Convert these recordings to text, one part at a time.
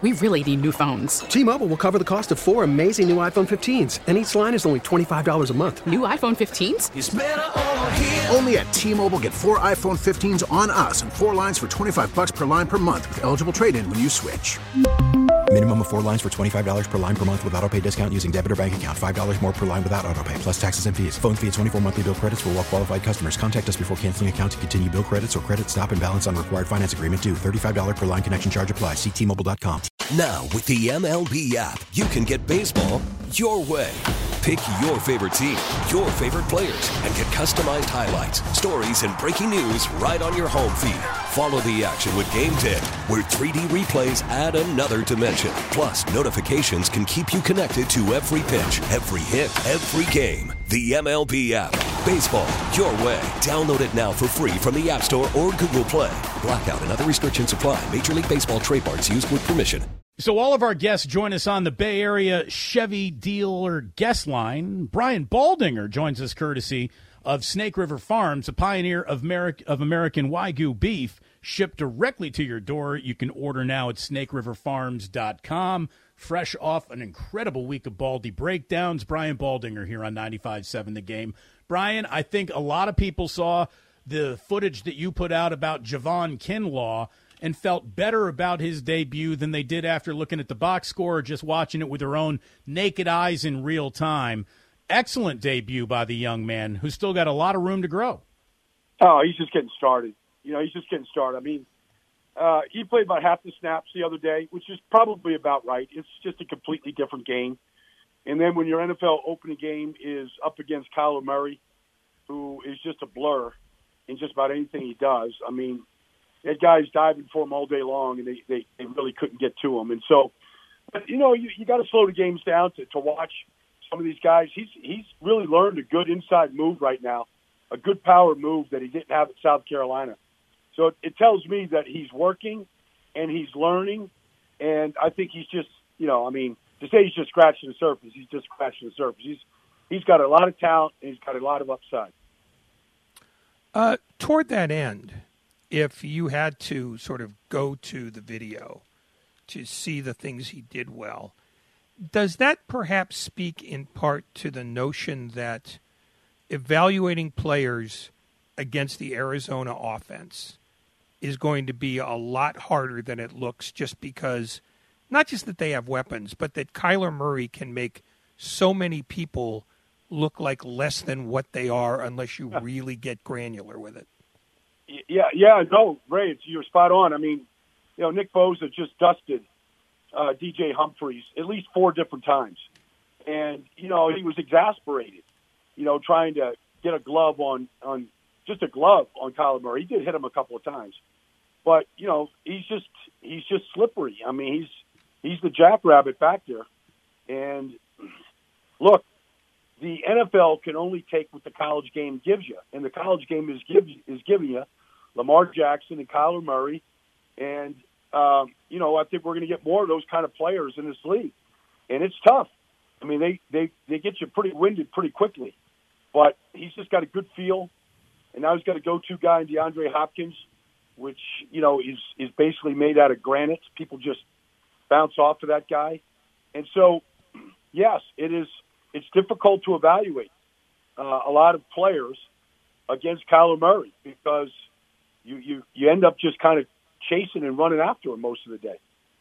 We really need new phones. T-Mobile will cover the cost of 4 amazing new iPhone 15s, and each line is only $25 a month. New iPhone 15s? It's better over here. Only at T-Mobile, get 4 iPhone 15s on us and 4 lines for $25 per line per month with eligible trade-in when you switch. Minimum of 4 lines for $25 per line per month with autopay discount using debit or bank account. $5 more per line without autopay, plus taxes and fees. Phone fee at 24 monthly bill credits for well-qualified customers. Contact us before canceling account to continue bill credits or credit stop and balance on required finance agreement due. $35 per line connection charge applies. See T-Mobile.com. Now, with the MLB app, you can get baseball your way. Pick your favorite team, your favorite players, and get customized highlights, stories, and breaking news right on your home feed. Follow the action with Game Day, where 3D replays add another dimension. Plus, notifications can keep you connected to every pitch, every hit, every game. The MLB app. Baseball your way. Download it now for free from the App Store or Google Play. Blackout and other restrictions apply. Major League Baseball trademarks used with permission. So all of our guests join us on the Bay Area Chevy dealer guest line. Brian Baldinger joins us courtesy of Snake River Farms, a pioneer of American Wagyu beef, shipped directly to your door. You can order now at snakeriverfarms.com. Fresh off an incredible week of Baldy breakdowns. Brian Baldinger here on 95.7 The Game. Brian, I think a lot of people saw the footage that you put out about Javon Kinlaw and felt better about his debut than they did after looking at the box score or just watching it with their own naked eyes in real time. Excellent debut by the young man who's still got a lot of room to grow. Oh, he's just getting started. He's just getting started. I mean, he played about half the snaps the other day, which is probably about right. It's just a completely different game. And then when your NFL opening game is up against Kyler Murray, who is just a blur in just about anything he does, I mean, that guy's diving for him all day long, and they really couldn't get to him. And so, but you got to slow the games down to watch some of these guys. He's really learned a good inside move right now, a good power move that he didn't have at South Carolina. So it tells me that he's working and he's learning, and I think he's just, to say he's just scratching the surface, he's just scratching the surface. He's got a lot of talent and he's got a lot of upside. Toward that end, if you had to sort of go to the video to see the things he did well, does that perhaps speak in part to the notion that evaluating players against the Arizona offense is going to be a lot harder than it looks, just because not just that they have weapons, but that Kyler Murray can make so many people look like less than what they are unless you really get granular with it? Yeah, no, Ray, you're spot on. I mean, Nick Bosa just dusted DJ Humphries at least 4 different times. And, he was exasperated, trying to get a glove on Kyler Murray. He did hit him a couple of times. But, he's just slippery. I mean, he's the jackrabbit back there. And look, the NFL can only take what the college game gives you. And the college game is giving you Lamar Jackson and Kyler Murray. And, I think we're going to get more of those kind of players in this league. And it's tough. I mean, they get you pretty winded pretty quickly. But he's just got a good feel. And now he's got a go-to guy in DeAndre Hopkins, which, is basically made out of granite. People just bounce off of that guy. And so, yes, it's difficult to evaluate a lot of players against Kyler Murray because you end up just kind of chasing and running after him most of the day.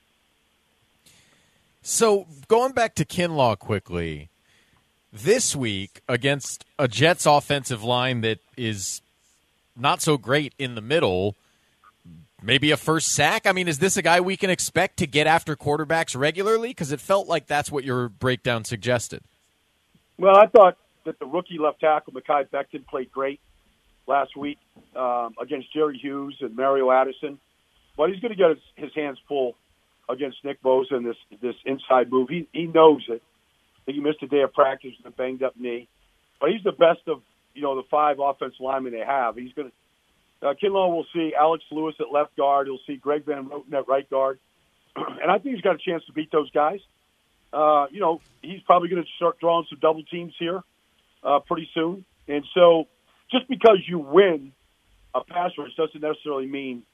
So going back to Kinlaw quickly, this week against a Jets offensive line that is not so great in the middle, maybe a first sack. I mean, is this a guy we can expect to get after quarterbacks regularly? Because it felt like that's what your breakdown suggested. Well, I thought that the rookie left tackle, Mekhi Becton, played great last week against Jerry Hughes and Mario Addison. But he's going to get his hands full against Nick Bosa and this inside move. He knows it. I think he missed a day of practice with a banged-up knee. But he's the best of, the 5 offensive linemen they have. He's going to Kinlaw will see Alex Lewis at left guard. He'll see Greg Van Roten at right guard. And I think he's got a chance to beat those guys. He's probably going to start drawing some double teams here pretty soon. And so just because you win a pass rush doesn't necessarily mean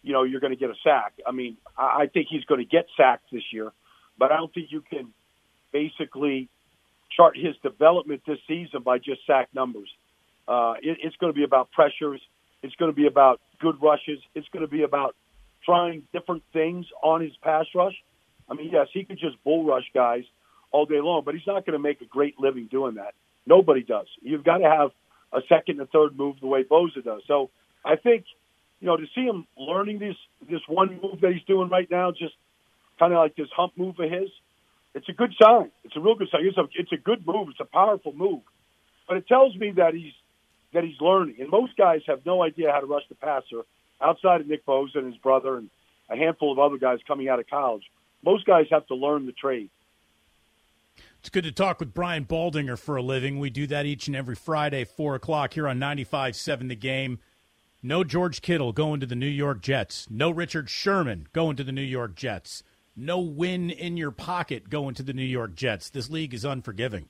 you're going to get a sack. I mean, I think he's going to get sacked this year, but I don't think you can basically chart his development this season by just sack numbers. It's going to be about pressures. It's going to be about good rushes. It's going to be about trying different things on his pass rush. I mean, yes, he could just bull rush guys all day long, but he's not going to make a great living doing that. Nobody does. You've got to have a second and third move the way Bosa does. So I think, to see him learning this one move that he's doing right now, just kind of like this hump move of his, it's a good sign. It's a real good sign. It's a good move. It's a powerful move. But it tells me that he's learning. And most guys have no idea how to rush the passer outside of Nick Bosa and his brother and a handful of other guys coming out of college. Most guys have to learn the trade. It's good to talk with Brian Baldinger for a living. We do that each and every Friday, 4 o'clock here on 95.7 The Game. No George Kittle going to the New York Jets. No Richard Sherman going to the New York Jets. No win in your pocket going to the New York Jets. This league is unforgiving.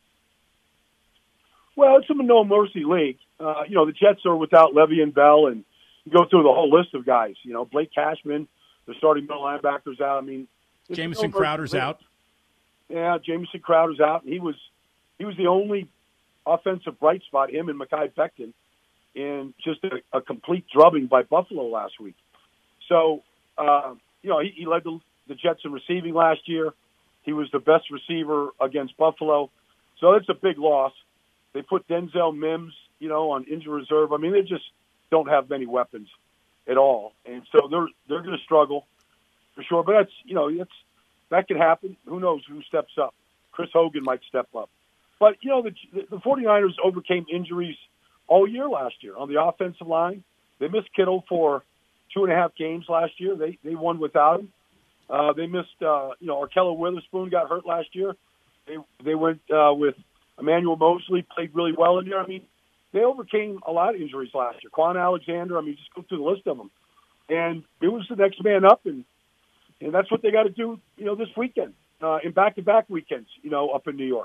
Well, it's a no-mercy league. The Jets are without Le'Veon Bell, and you go through the whole list of guys. Blake Cashman, the starting middle linebackers out. I mean, Jamison Crowder's out. Yeah, Jamison Crowder's out. He was the only offensive bright spot, him and Mekhi Becton, in just a complete drubbing by Buffalo last week. So, he led the Jets in receiving last year. He was the best receiver against Buffalo. So it's a big loss. They put Denzel Mims, on injury reserve. I mean, they just don't have many weapons at all. And so they're going to struggle for sure. But that could happen. Who knows who steps up? Chris Hogan might step up. But, the 49ers overcame injuries all year last year on the offensive line. They missed Kittle for 2.5 games last year. They won without him. They missed, Arkello Witherspoon got hurt last year. They went with Emmanuel Mosley, played really well in there. I mean, they overcame a lot of injuries last year. Quan Alexander, just go through the list of them. And it was the next man up, and that's what they got to do, this weekend, in back-to-back weekends, up in New York.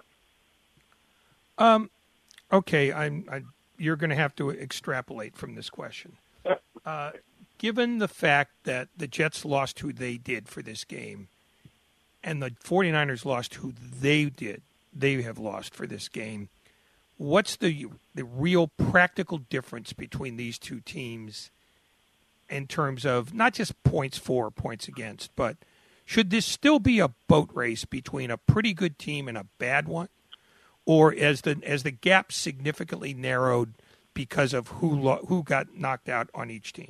Okay, you're going to have to extrapolate from this question. Given the fact that the Jets lost who they did for this game, and the 49ers lost who they have lost for this game, what's the real practical difference between these two teams in terms of not just points for or points against, but should this still be a boat race between a pretty good team and a bad one? Or as the gap significantly narrowed because of who got knocked out on each team?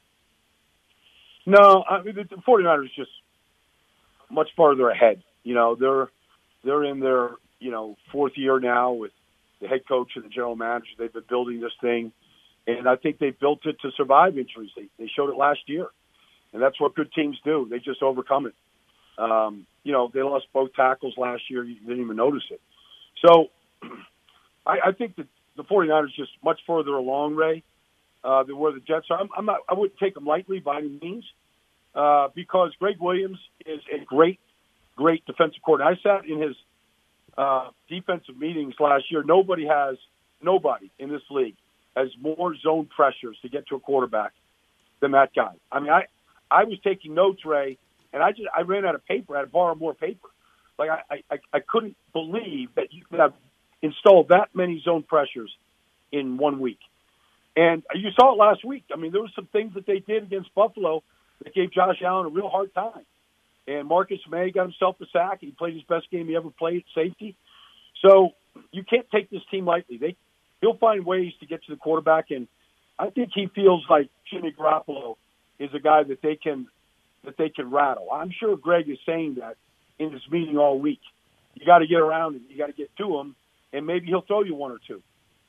No, the 49ers just much farther ahead. They're in their, fourth year now with the head coach and the general manager. They've been building this thing, and I think they built it to survive injuries. They showed it last year, and that's what good teams do. They just overcome it. They lost both tackles last year. You didn't even notice it. So I think that the 49ers just much further along, Ray, than where the Jets are. I wouldn't take them lightly by any means because Greg Williams is a great defensive coordinator. I sat in his defensive meetings last year. Nobody in this league has more zone pressures to get to a quarterback than that guy. I mean, I was taking notes, Ray, and I ran out of paper. I had to borrow more paper. Like, I couldn't believe that you could have installed that many zone pressures in 1 week. And you saw it last week. I mean, there were some things that they did against Buffalo that gave Josh Allen a real hard time. And Marcus May got himself a sack. He played his best game he ever played at safety. So you can't take this team lightly. He'll find ways to get to the quarterback, and I think he feels like Jimmy Garoppolo is a guy that they can rattle. I'm sure Greg is saying that in this meeting all week. You got to get around him. You got to get to him, and maybe he'll throw you one or two.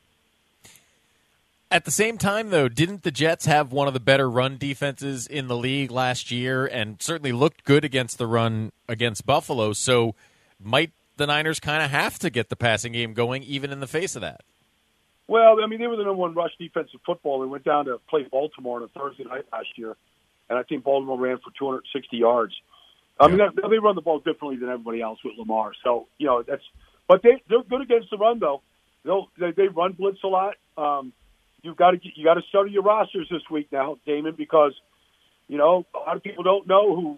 At the same time, though, didn't the Jets have one of the better run defenses in the league last year and certainly looked good against the run against Buffalo? So might the Niners kind of have to get the passing game going even in the face of that? Well, I mean, they were the number one rush defensive football. They went down to play Baltimore on a Thursday night last year, and I think Baltimore ran for 260 yards. I mean, they run the ball differently than everybody else with Lamar. So, but they're good against the run, though. They run blitz a lot. You got to study your rosters this week now, Damon, because You know, a lot of people don't know who,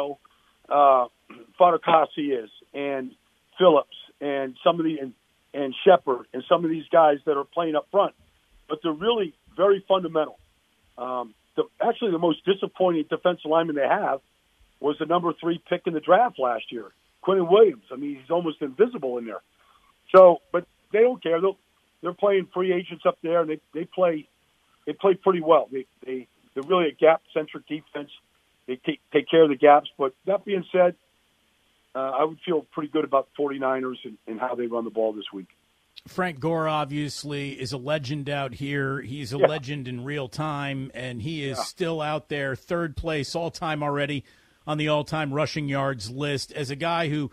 Fatukasi is, and Phillips, and some of and Shepard, and some of these guys that are playing up front. But they're really very fundamental. Actually, the most disappointing defensive lineman they have was the number 3 pick in the draft last year, Quinnen Williams. I mean, he's almost invisible in there. So, but they don't care. They're playing free agents up there, and they play pretty well. They're really a gap-centric defense. They take care of the gaps. But that being said, I would feel pretty good about the 49ers and how they run the ball this week. Frank Gore, obviously, is a legend out here. He's a legend in real time, and he is still out there, third place all-time already on the all-time rushing yards list. As a guy who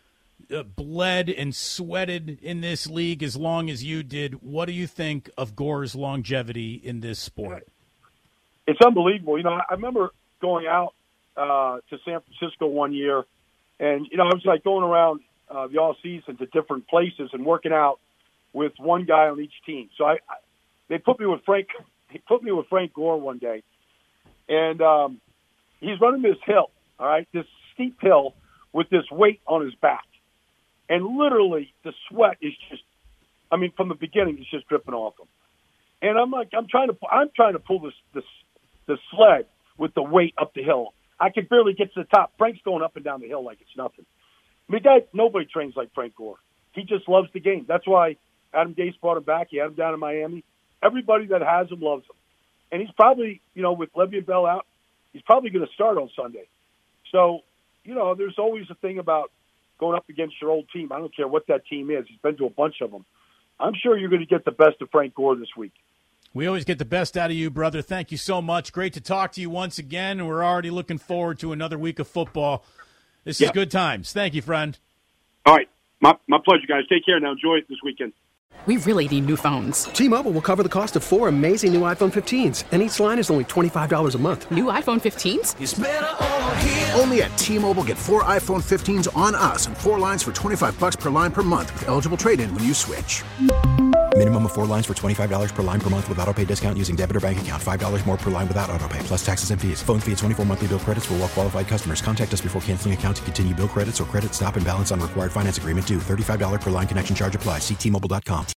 bled and sweated in this league as long as you did, what do you think of Gore's longevity in this sport? It's unbelievable. You know, I remember going out to San Francisco one year, and, I was like going around the all season to different places and working out with one guy on each team. So they put me with Frank Gore one day, and he's running this hill, all right, this steep hill with this weight on his back, and literally the sweat is just, from the beginning, it's just dripping off him. And I'm like, I'm trying to pull the sled with the weight up the hill. I could barely get to the top. Frank's going up and down the hill like it's nothing. Nobody trains like Frank Gore. He just loves the game. That's why Adam Gase brought him back. He had him down in Miami. Everybody that has him loves him. And he's probably, with Le'Veon Bell out, he's probably going to start on Sunday. So, there's always a thing about going up against your old team. I don't care what that team is. He's been to a bunch of them. I'm sure you're going to get the best of Frank Gore this week. We always get the best out of you, brother. Thank you so much. Great to talk to you once again, and we're already looking forward to another week of football. This is good times. Thank you, friend. All right. My pleasure, guys. Take care now. Enjoy it this weekend. We really need new phones. T-Mobile will cover the cost of 4 amazing new iPhone 15s, and each line is only $25 a month. New iPhone 15s? It's better over here. Only at T-Mobile, get 4 iPhone 15s on us and 4 lines for $25 per line per month with eligible trade-in when you switch. Minimum of 4 lines for $25 per line per month with autopay discount using debit or bank account. $5 more per line without autopay, plus taxes and fees. Phone fee at 24 monthly bill credits for well-qualified customers. Contact us before canceling account to continue bill credits or credit stop and balance on required finance agreement due. $35 per line connection charge applies. See T-Mobile.com.